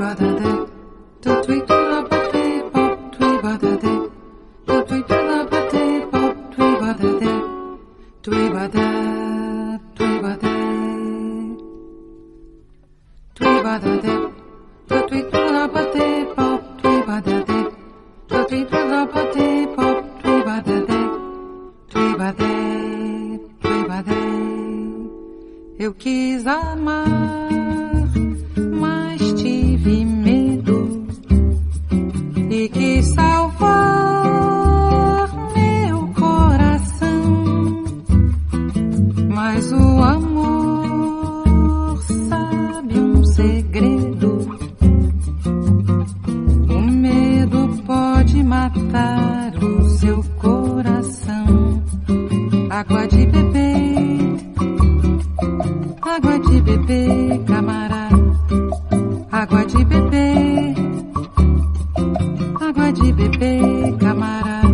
Eu quis amar, mas tive medo e quis salvar meu coração. Mas o amor sabe um segredo. O medo pode matar o seu coração. Água de beber, água de beber, camarada. Água de beber, água de beber, camarada.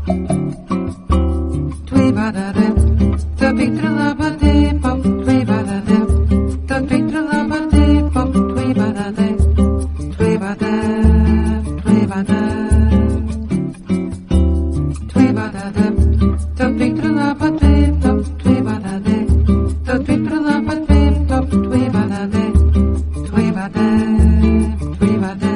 Tui badadé, tapi trulabadé, pop, tui badadé, tapi trulabadé, pop, tui badadé, tui badé, tui badé, tui badadé, tapi trulabadé, pop, tui badadé, tapi trulabadé, pop, tui badadé, tui badé, tui badé.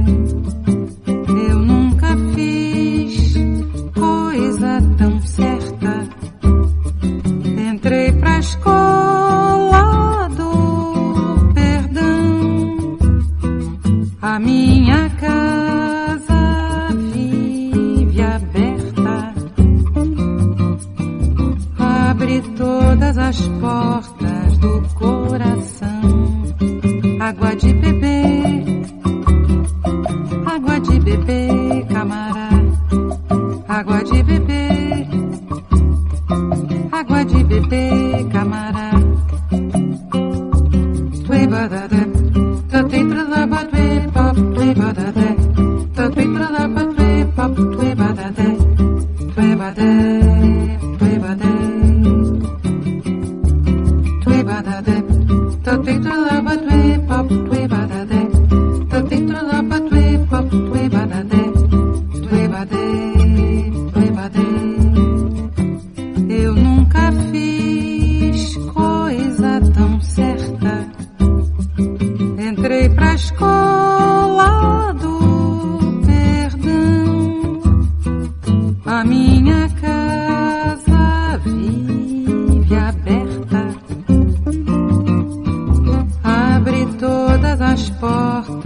Eu nunca fiz coisa tão certa. Entrei pra escola do perdão. A minha casa vive aberta. Abre todas as portas do coração. Água de beber, água de beber, camarada. Água de beber, água de beber, camarada. Tui badadé, tati tralabadé, pop, tui badadé, tati tralabadé, pop, tui badadé, tui badé, tui badé, tui badadé, tati tralabadé, pop, tui badadé, tati tralabadé, pop, tui badadé, tui badé, tui badé. Eu nunca fiz coisa tão certa. Entrei pra escola do perdão. A minha casa vive aberta. Abre todas as portas